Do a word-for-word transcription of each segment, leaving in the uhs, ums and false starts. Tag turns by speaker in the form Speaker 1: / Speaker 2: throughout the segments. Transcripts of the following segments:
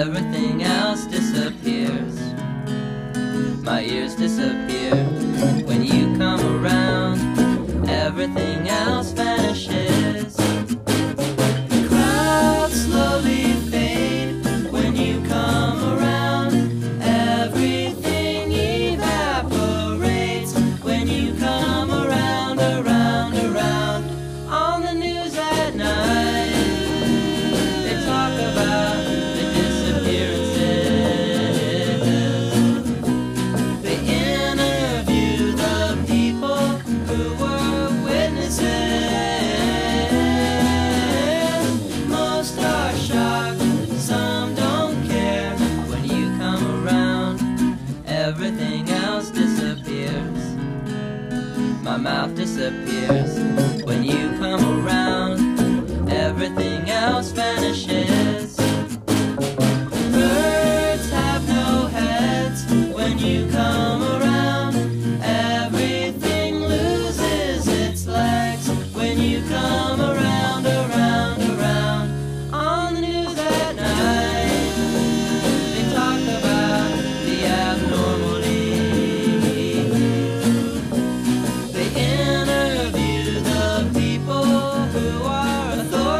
Speaker 1: everything else disappears. My ears disappear when you come around. Everything else vanishes. Clouds slowly fade when you come around. Everything evaporates when you come around, around, around. On the news at night, they talk about the disappearances. They interview the people who were witnesses. Most are shocked, some don't care. When you come around, everything else disappears. My mouth disappears when you come around. Everything else vanishes. Birds have no heads when you come around. Everything loses its legs when you come around, around, around. On the news at night, they talk about the abnormalities. They interview the people who are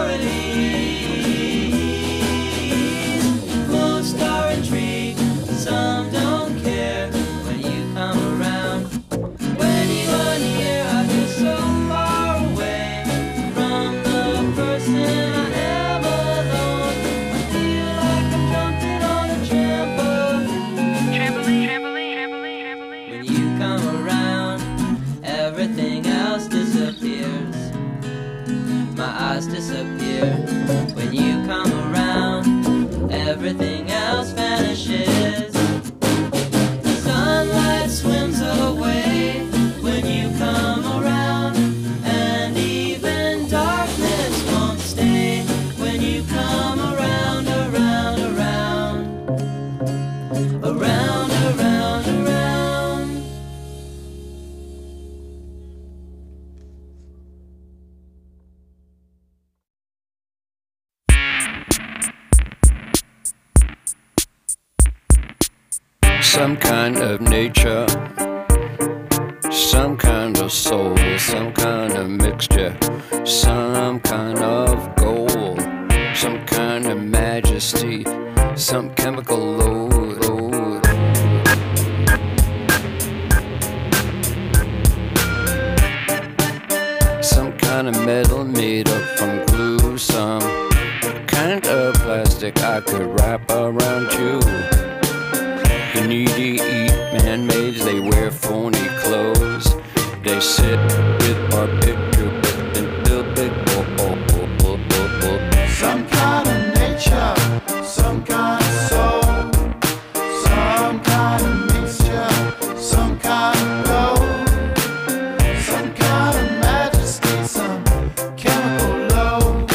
Speaker 1: authorities. Most are intrigued, some don't care. When you come around, when you are near, I feel so far away from the person I am alone. I feel like I'm jumping on a trampoline. Trampoline, trampoline, trampoline, trampoline. When you come around, everything else disappears. My eyes disappear when you come around. Everything else vanishes. Sunlight swims away when you come around, and even darkness won't stay when you come around, around, around, around, around, around.
Speaker 2: Some kind of nature, some kind of soul, some kind of mixture, some kind of gold, some kind of majesty, some chemical load. load. Some kind of metal made up from glue, some kind of plastic I could wrap around you. The needy eat man-mades, they wear phony clothes. They sit with our picture until big oh, oh, oh, oh, oh, oh.
Speaker 3: Some kind of nature, some kind of soul, some kind of mixture, some kind of gold, some kind of majesty, some chemical load.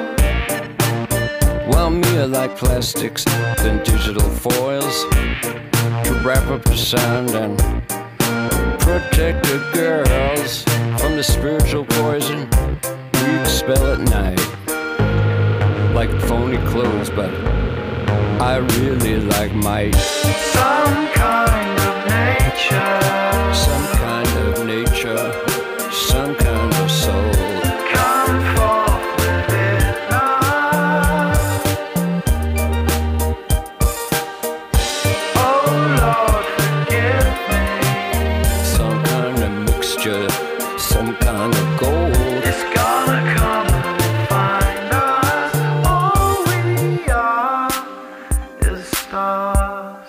Speaker 2: Well, me I like plastics than digital foils to wrap up the sound and protect the girls from the spiritual poison we expel at night. Like phony clothes, but I really like might.
Speaker 3: Some kind of nature,
Speaker 2: Some kind of nature, some kind of soul.
Speaker 3: come forth within us. Oh Lord, forgive me.
Speaker 2: Some kind of mixture, some kind of gold.
Speaker 3: It's gonna come and find us. All we are is stars.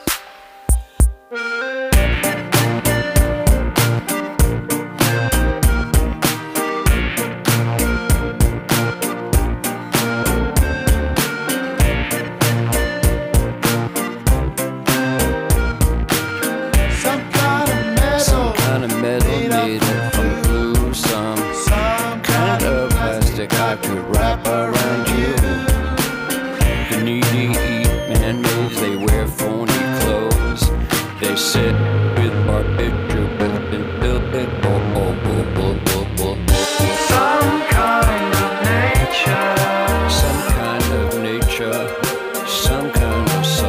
Speaker 3: Some kind of metal,
Speaker 2: Some kind of metal made up from glue, some
Speaker 3: some
Speaker 2: kind of plastic I could wrap around you. The needy eat man-mades, they wear phony clothes. They sit with our picture until big oh, oh, oh, oh, oh, oh.
Speaker 3: some kind of nature.
Speaker 2: Some kind of nature, some kind of soul.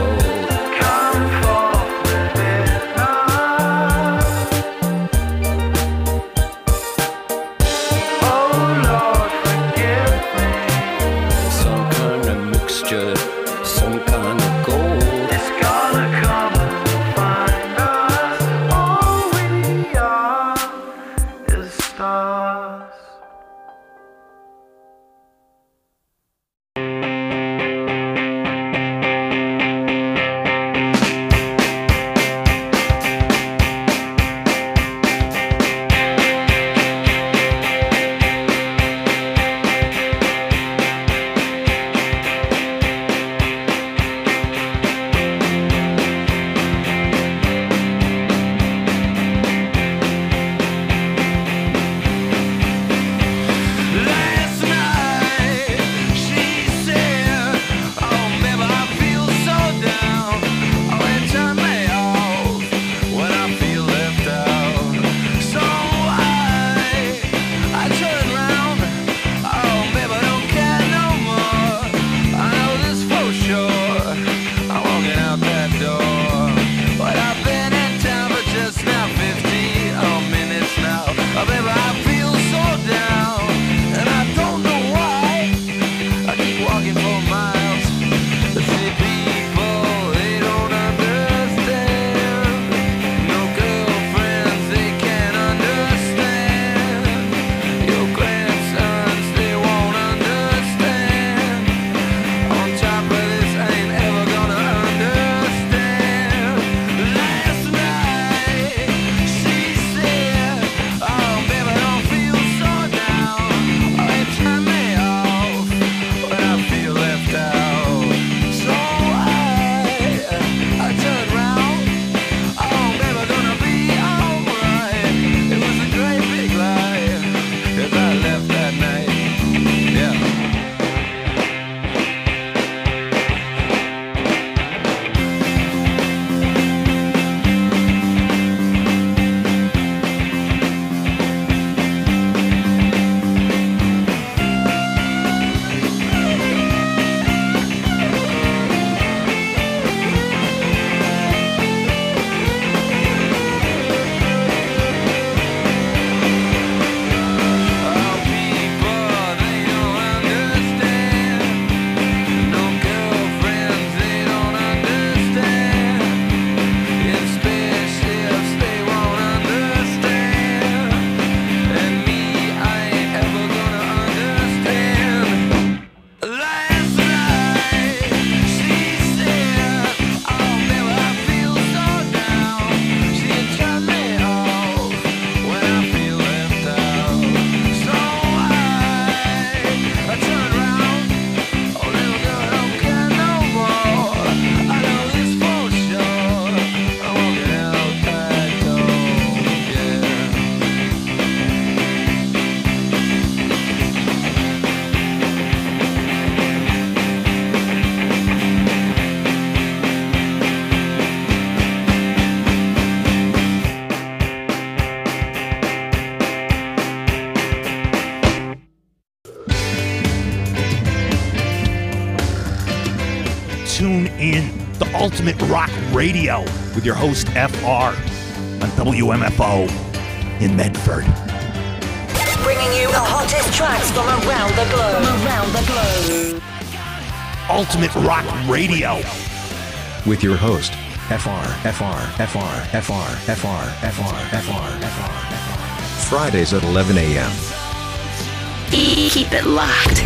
Speaker 4: in the Ultimate Rock Radio with your host F R on W M F O in Medford.
Speaker 5: Bringing you the hottest tracks from around the globe. From around the globe.
Speaker 4: Ultimate Rock Radio
Speaker 6: with your host F R, F R, F R, F R, F R, F R, F R, F R, F R. Fridays at eleven a.m.
Speaker 5: Keep it locked.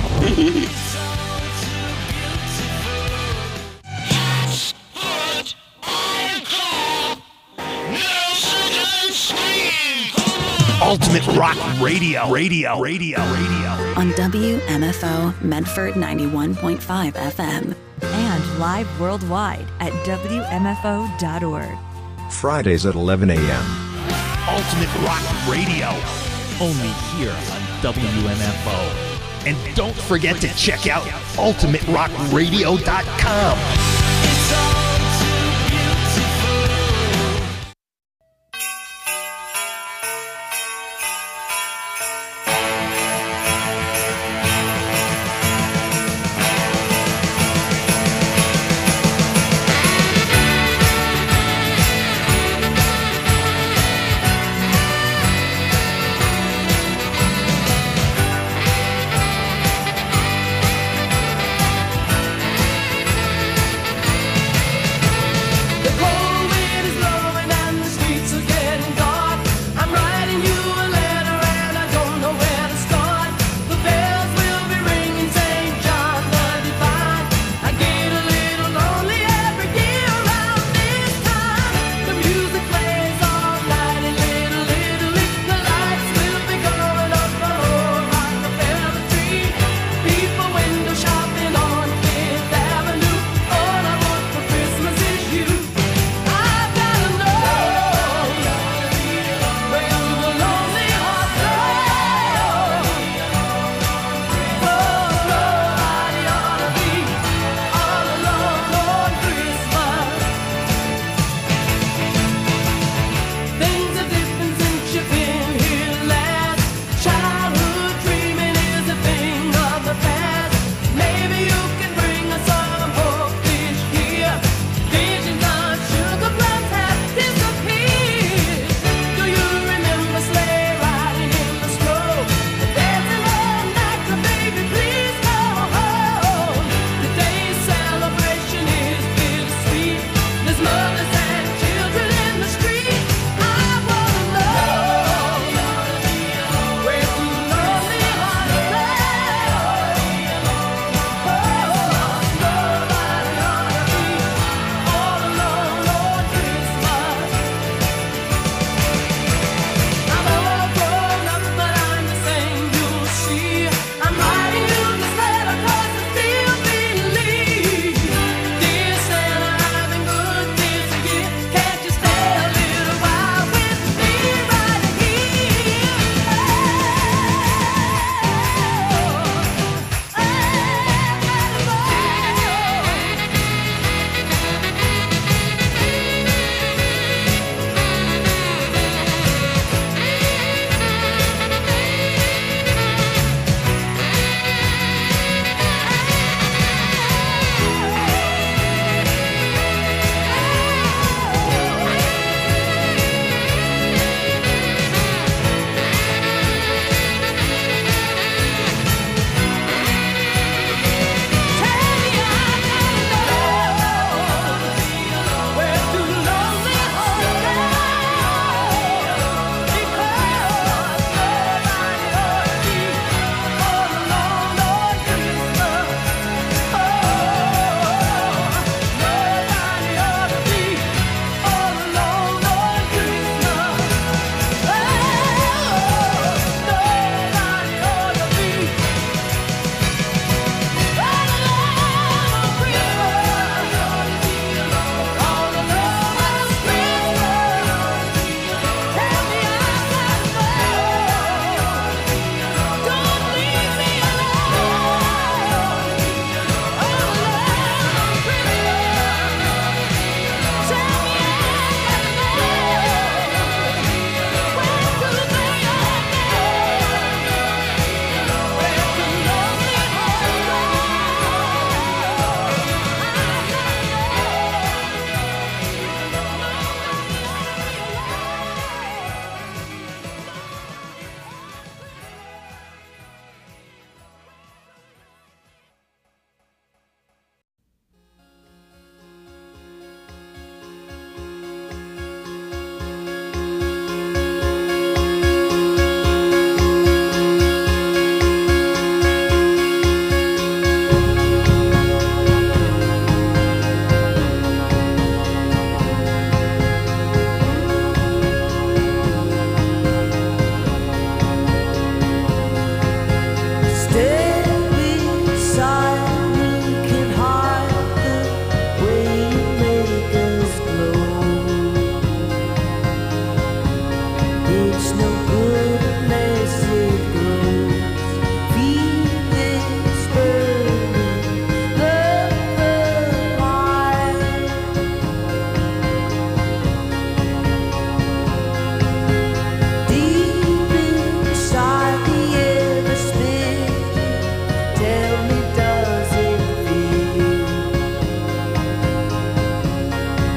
Speaker 4: Ultimate Rock Radio, radio, radio, radio.
Speaker 7: On W M F O Medford ninety-one point five F M.
Speaker 8: And live worldwide at W M F O dot org.
Speaker 6: Fridays at eleven a.m.
Speaker 4: Ultimate Rock Radio, only here on W M F O. And don't forget to check out ultimate rock radio dot com.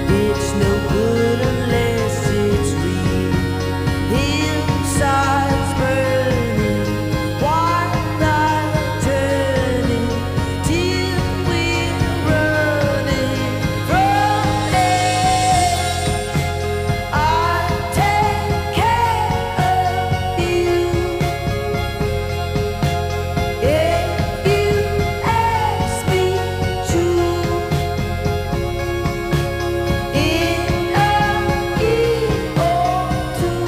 Speaker 1: It's no good unless it's real. Hillsides burning, wildlife turning, till we're running from it. I'll take care of you if you ask me to. In a year or two.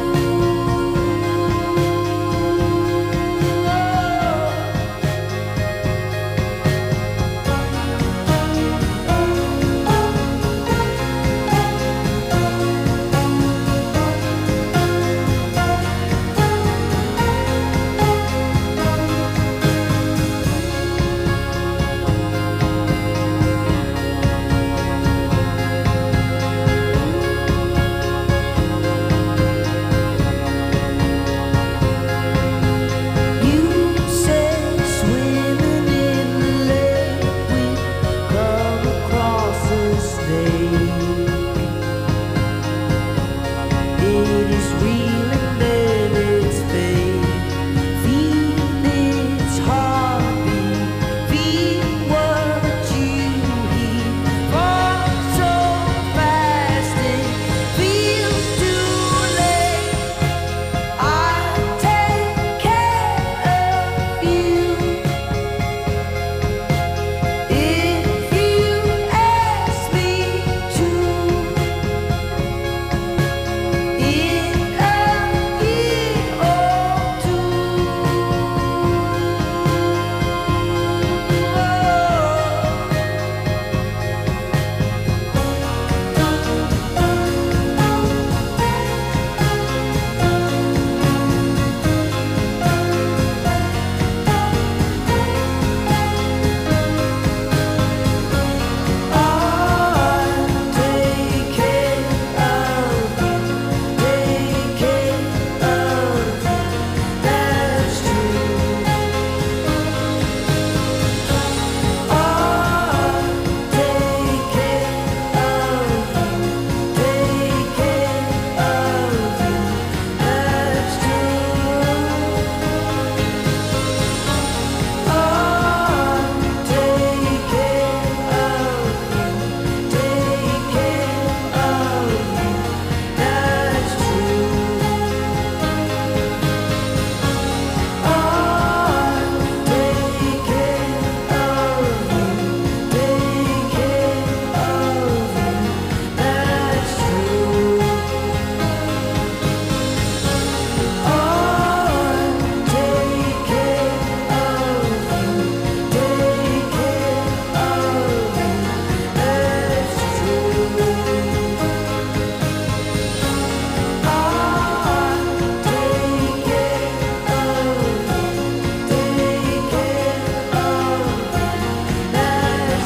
Speaker 1: You said swimming in the lake, we come across a snake. It is real and then it's fake. Feel its heartbeat, feel what you hear. Fall so fast it feels too late. I'll take care of you if you ask me to. In a year or two. I'll take care of you, take care of you, that's true. I'll take care of you, take care of you, that's true. I'll take care of you, take care of you, that's true. I'll take care of you, take care of you, that's true. I'll take care of you, take care of you, that's true. I'll take care of you, take care of you, that's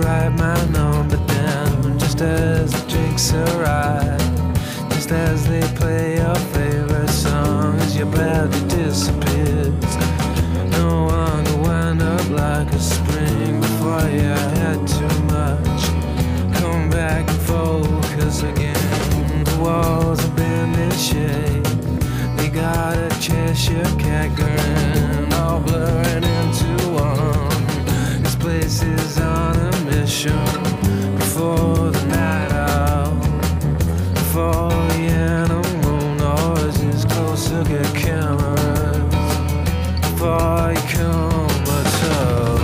Speaker 1: write my number down just as the drinks arrive, just as they play your favorite song as your body disappears. No one will wind up like a spring before you had too much. Come back and focus again. The walls have been in shade. They got a Cheshire cat grin, all blurring into one. This place is on a mission. Before the night out, before the animal noises closer get cameras, before you come but so.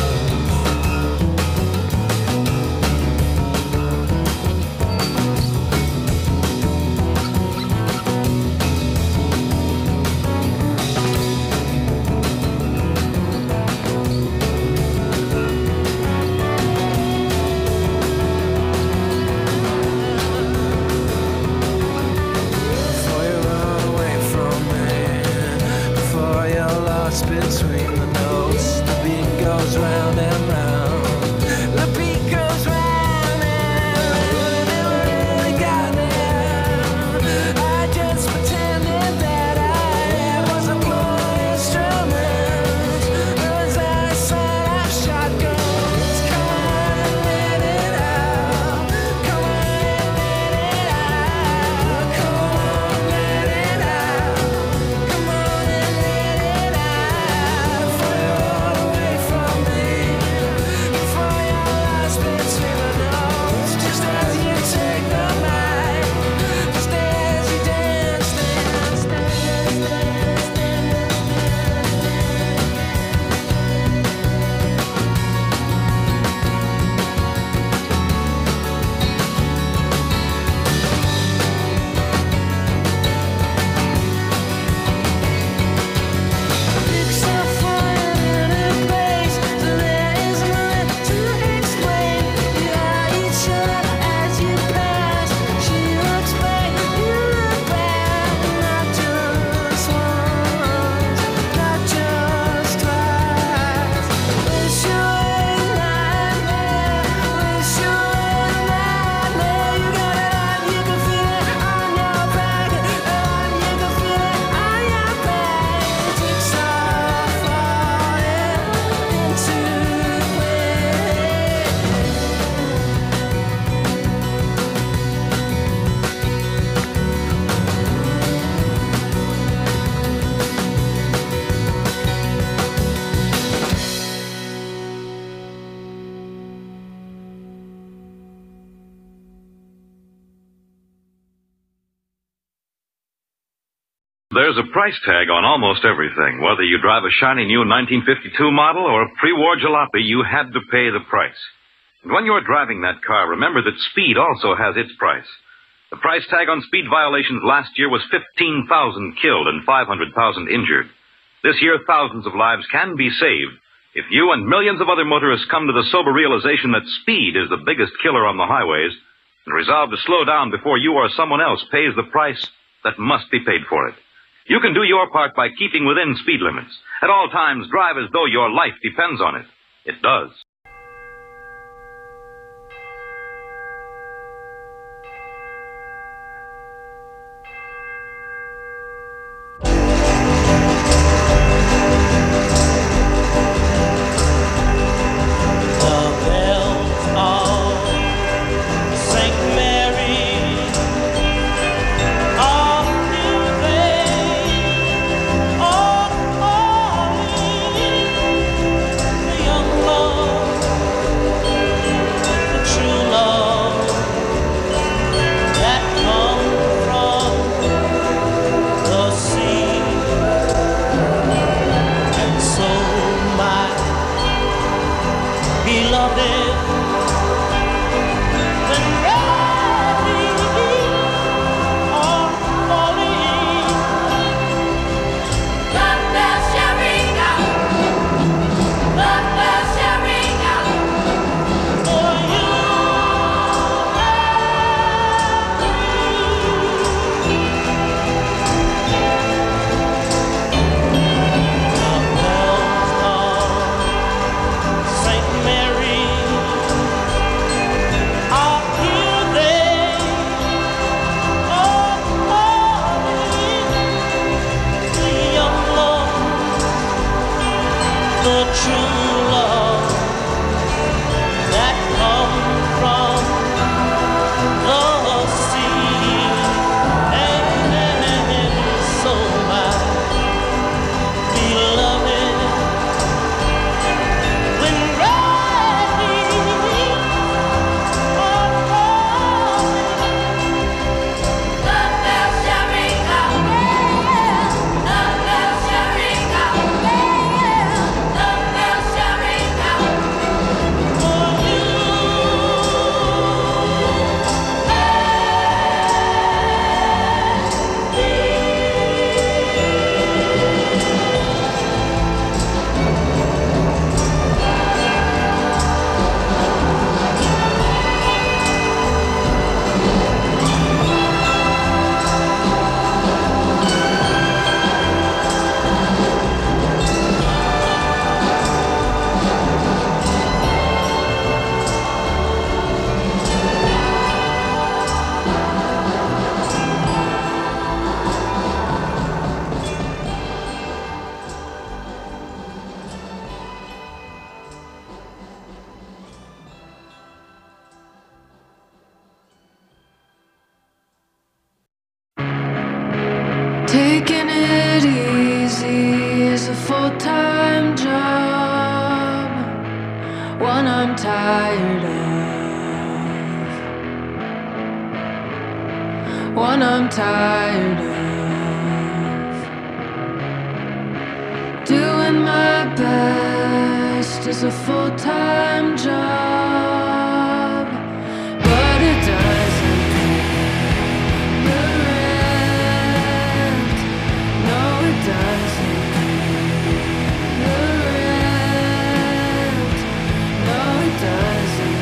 Speaker 1: Between the notes, the beat goes round and round. The beat goes round and round. Never really got there. I just pretended that I wasn't blowing instruments as I set off shotguns. Come on and let it out. Come on and let it out. Come on and let it out. Come on and let it out.
Speaker 9: There's a price tag on almost everything. Whether you drive a shiny new nineteen fifty-two model or a pre-war jalopy, you had to pay the price. And when you're driving that car, remember that speed also has its price. The price tag on speed violations last year was fifteen thousand killed and five hundred thousand injured. This year, thousands of lives can be saved if you and millions of other motorists come to the sober realization that speed is the biggest killer on the highways and resolve to slow down before you or someone else pays the price that must be paid for it. You can do your part by keeping within speed limits. At all times, drive as though your life depends on it. It does.
Speaker 1: Oh
Speaker 10: Taking it easy is a full-time job, one I'm tired of, one I'm tired of. Doing my best is a full-time job, but it doesn't pay the rent. No, it doesn't pay the rent. No, it doesn't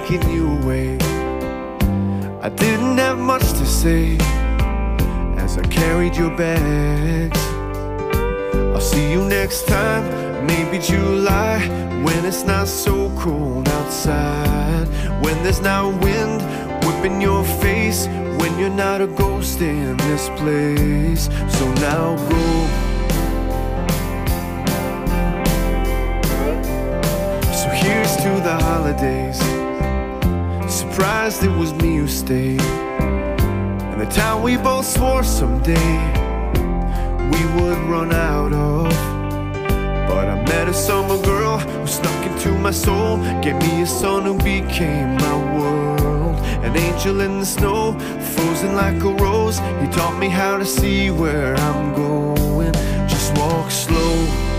Speaker 11: taking you away. I didn't have much to say as I carried your bags. I'll see you next time, maybe July, when it's not so cold outside, when there's not wind whipping your face, when you're not a ghost in this place. So now go. So here's to the holidays. Surprised it was me who stayed, and the town we both swore someday we would run out of. But I met a summer girl who snuck into my soul, gave me a son who became my world. An angel in the snow, frozen like a rose. He taught me how to see where I'm going. Just walk slow.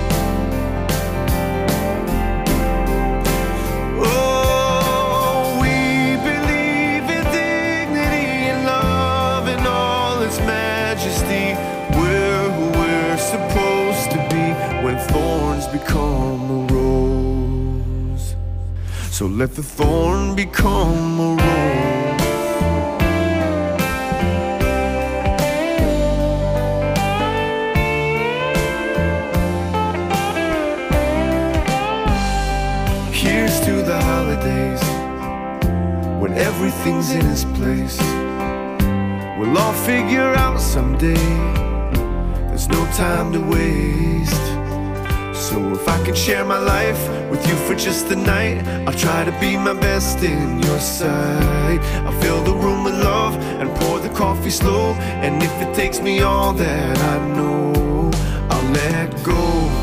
Speaker 11: Oh, we believe in dignity and love and all its majesty. We're who we're supposed to be when thorns become a rose. So let the thorn become a rose. Here's to the holidays, when everything's in its place. We'll all figure out someday, there's no time to waste. So if I can share my life with you for just a night, I'll try to be my best in your sight. I'll fill the room with love and pour the coffee slow. And if it takes me all that I know, I'll let go.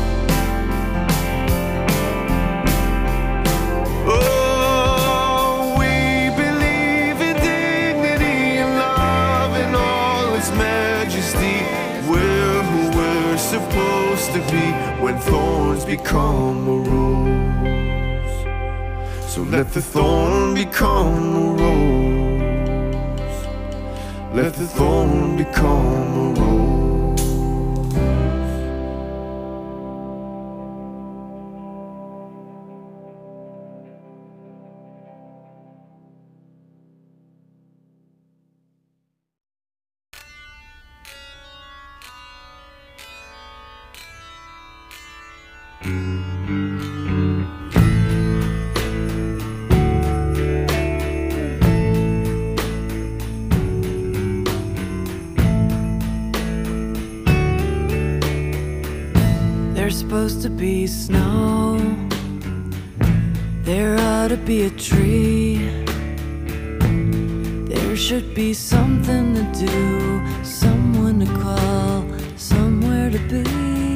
Speaker 11: Oh, we believe in dignity and love and all its majesty. We're who we're supposed to be when thorns become a rose. So let the thorn become a rose. Let the thorn become a rose.
Speaker 10: There's supposed to be snow, there ought to be a tree, there should be something to do, someone to call, somewhere to be.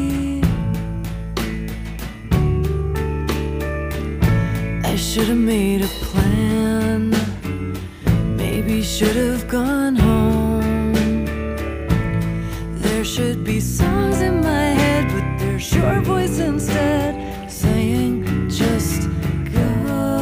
Speaker 10: I should have made a plan, maybe should have gone home. There should be songs in my head, but there's your voice instead, saying just go.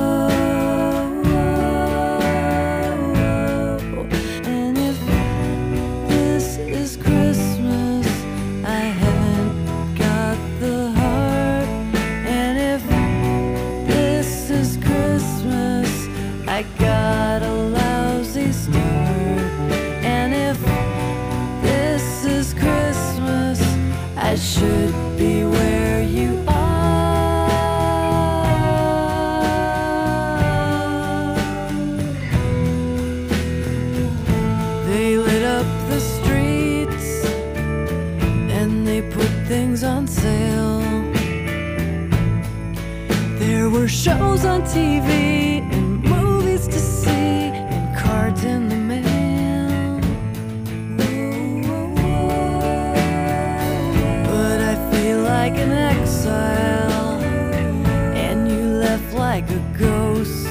Speaker 10: And if this is Christmas, I haven't got the heart. And if this is Christmas, I got a lousy start. And if this is Christmas, I should be where you are. They lit up the streets and they put things on sale. There were shows on T V and movies to see and cards in the mail. But I feel like an exile, and you left like a ghost.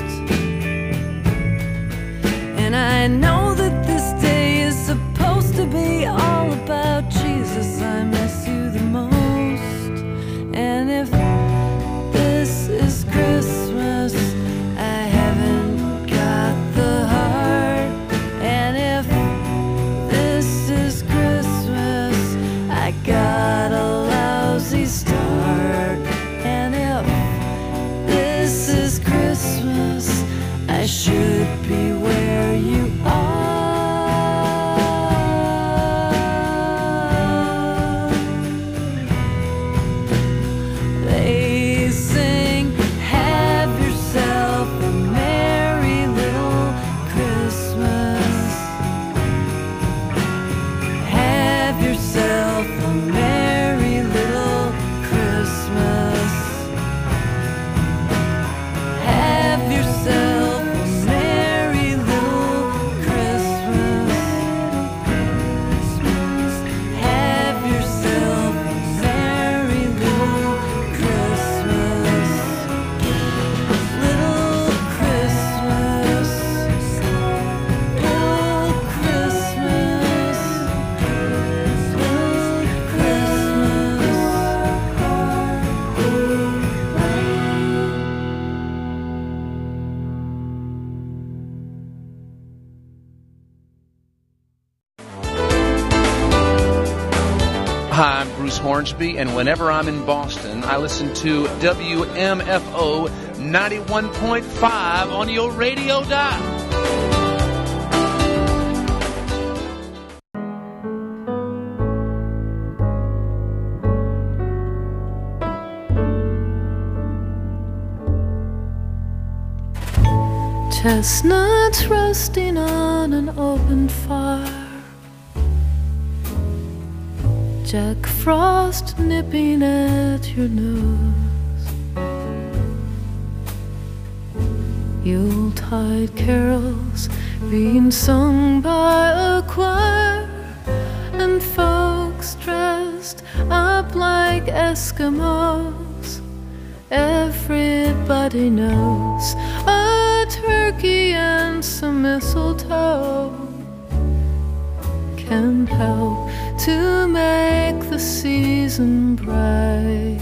Speaker 10: And I know that this day is supposed to be all about Jesus. I miss you the most. And if this is Christmas, I haven't got the heart. And if this is Christmas, I got a lousy start. And if this is Christmas, could be where you are. They sing, have yourself a merry little Christmas. Have yourself a merry little Christmas. Have yourself a merry little Christmas. Have yourself a merry little Christmas. Little Christmas. Little Christmas. Little Christmas.
Speaker 12: Hi, I'm Bruce Hornsby, and whenever I'm in Boston, I listen to W M F O ninety-one point five on your radio dial.
Speaker 10: Chestnuts roasting on an open fire. Jack Frost nipping at your nose. Yuletide carols being sung by a choir, and folks dressed up like Eskimos. Everybody knows a turkey and some mistletoe can help to make the season bright.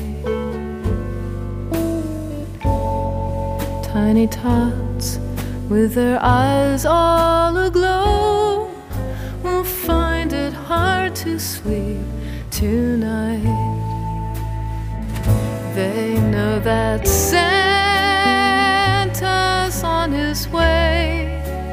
Speaker 10: Tiny tots with their eyes all aglow will find it hard to sleep tonight. They know that Santa's on his way.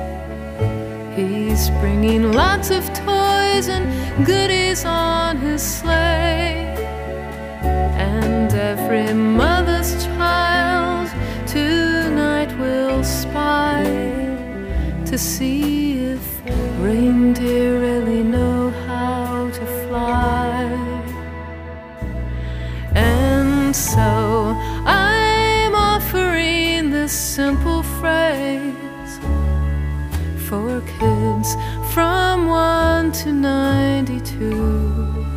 Speaker 10: He's bringing lots of toys and goodies on his sleigh. And every mother's child tonight will spy to see if reindeer really know how to fly. And so I'm offering this simple phrase for kids from one to ninety-two.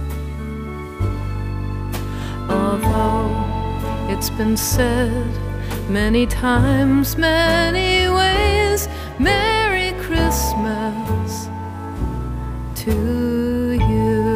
Speaker 10: Although it's been said many times, many ways, Merry Christmas to you.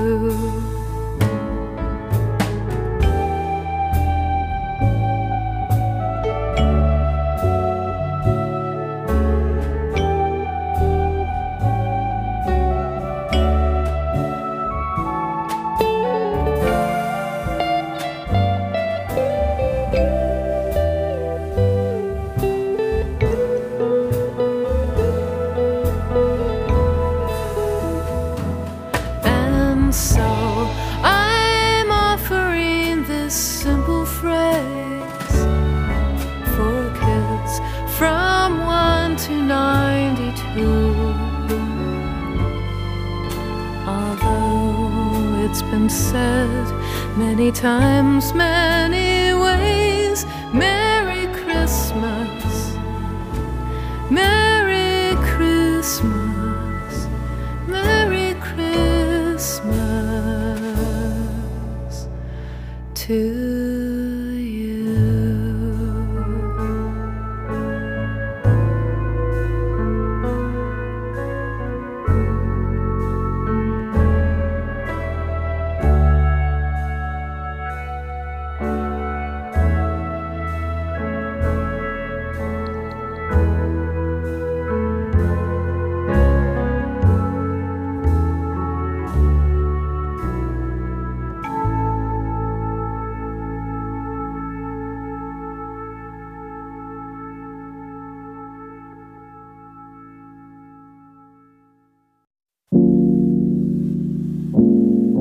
Speaker 10: Said many times, many ways, Merry Christmas, Merry Christmas, Merry Christmas to you.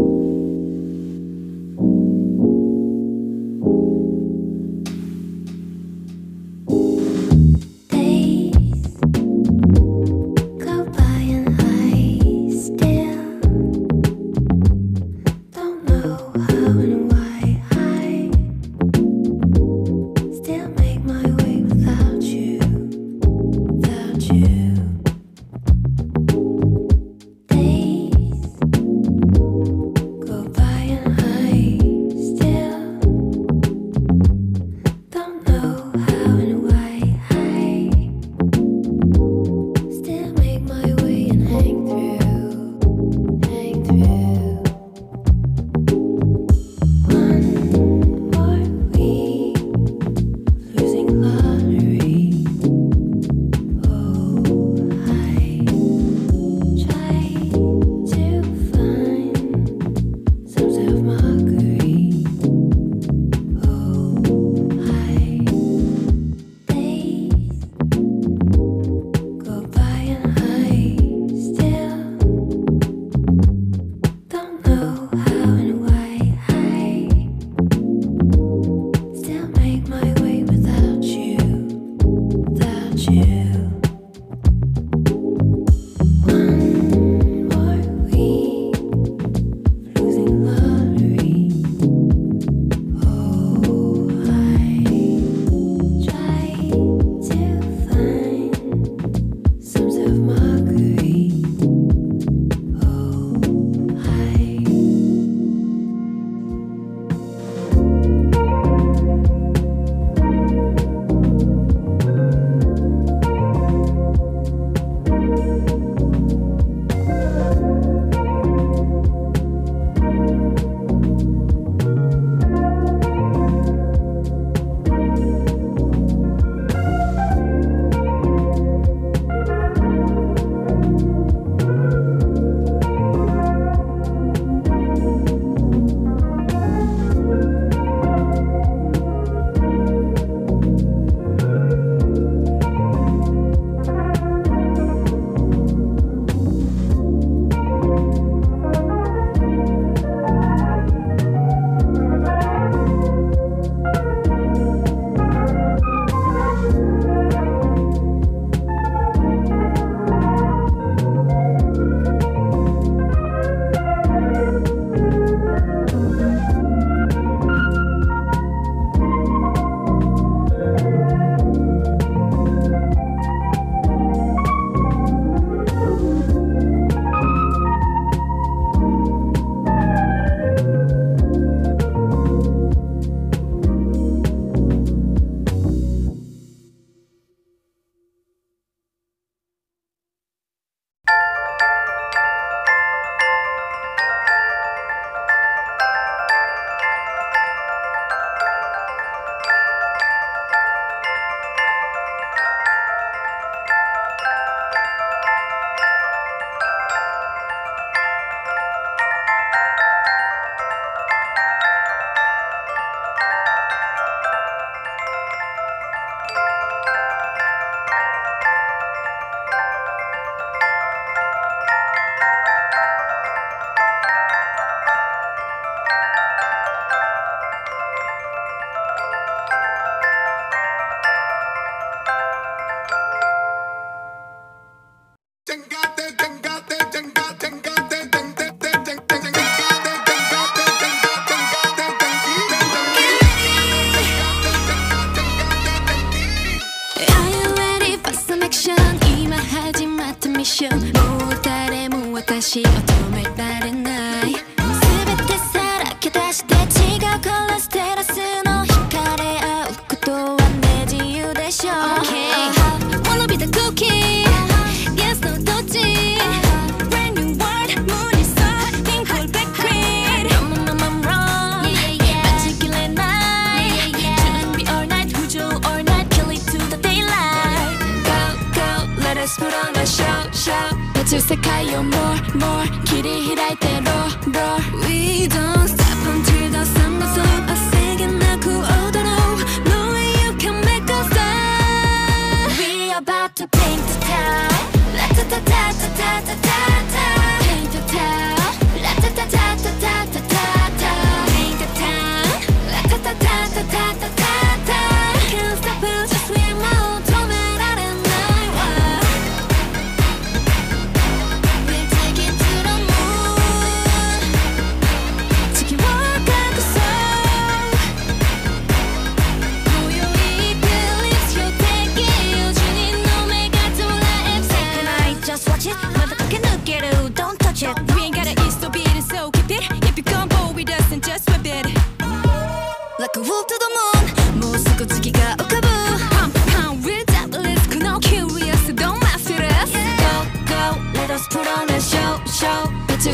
Speaker 13: 私を止められない全てさらけ出して違うからステラスの惹かれ合うことはね自由でしょう Okay Wanna be the cookie Yes no どっち Brand new world 無理さ Pink hole back green No no no no wrong 待ちきれない準備 all night 浮上 all night Kill it to the daylight Go go Let us put on a show show世界を more more 切り開いて roll roll We don't stop until the sun goes up 汗げなく踊ろう No way you can make us stop We about to paint the town La ta ta ta ta ta ta ta Paint the town La ta ta ta ta ta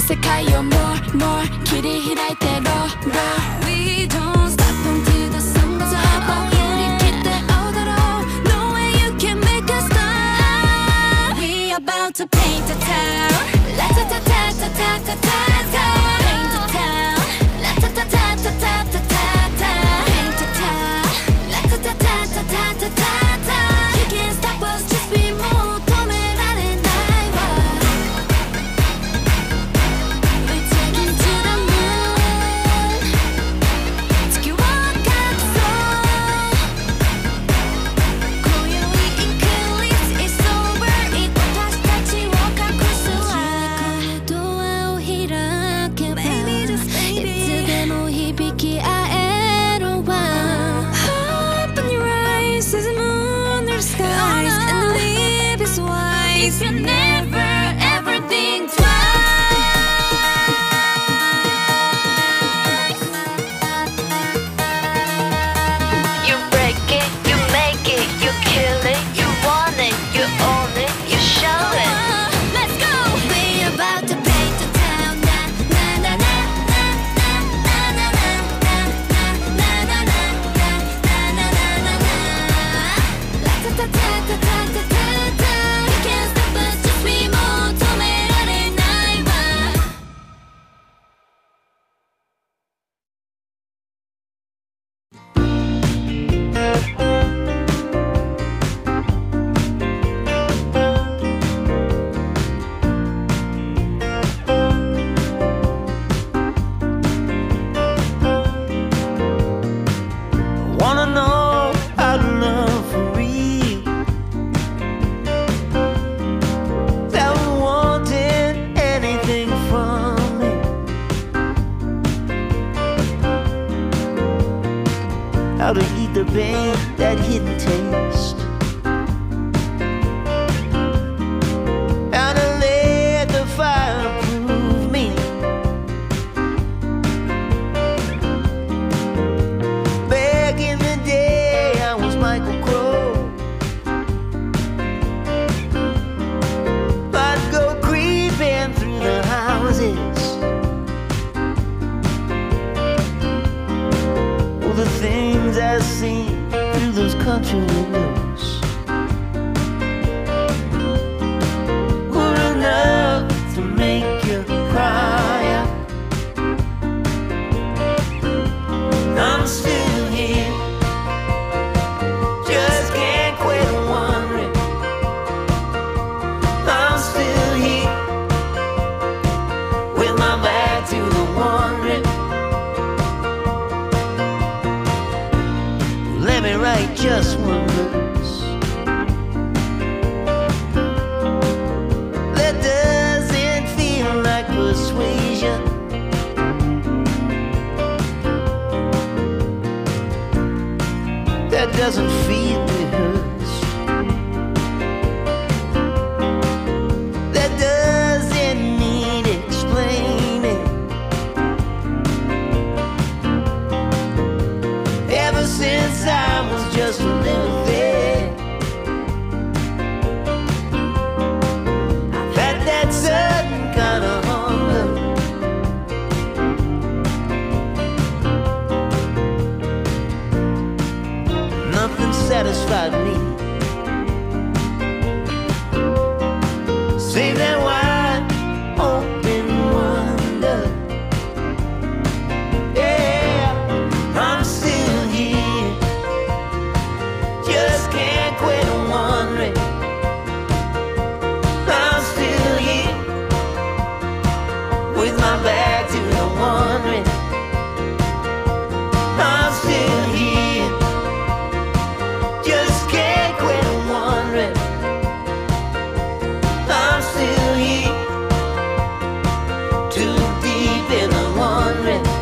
Speaker 13: 世界を more more 切り開いて roll roll We don't stop until the sun goes up 振り切って青だろう No way you can make us stop We about to paint the town La ta ta ta ta ta ta ta ta Paint the town La ta ta ta ta ta ta ta ta Paint the town La ta ta ta ta ta ta ta ta You can't stop us just be more 止められないわWe taking to the moon 月を隠そう今宵 Eclipse is over It 私たちを隠すわドアを開けばいつでも響き合えるわ Open your eyes as the moon or the skies And the leaf is white If you never ever think twice You break it, you make it, you kill it You want it, you own it, you show it Let's go! We're about to paint the town Na na na na na na na na na na na na na na na na na na La ta ta ta ta ta ta ta ta You can't stop us, just be more 止められないわ
Speaker 1: Wanna know how to love for real Without wanting anything from me How to eat the pain, that hidden taste How to let the fire prove me Back in the day, I was Michael Crowe. I'd go creeping through the houses. Oh, the things I see through those country windows were enough to make you cry out. I'm still here, just can't quit wondering. I'm still here, with my back to the wondering. Let me write just one verse that doesn't feel like persuasion. That doesn't feel rehearsed. That doesn't need explaining. Ever since I was just a little thing, I've had that sudden kind of hunger. Nothing satisfied me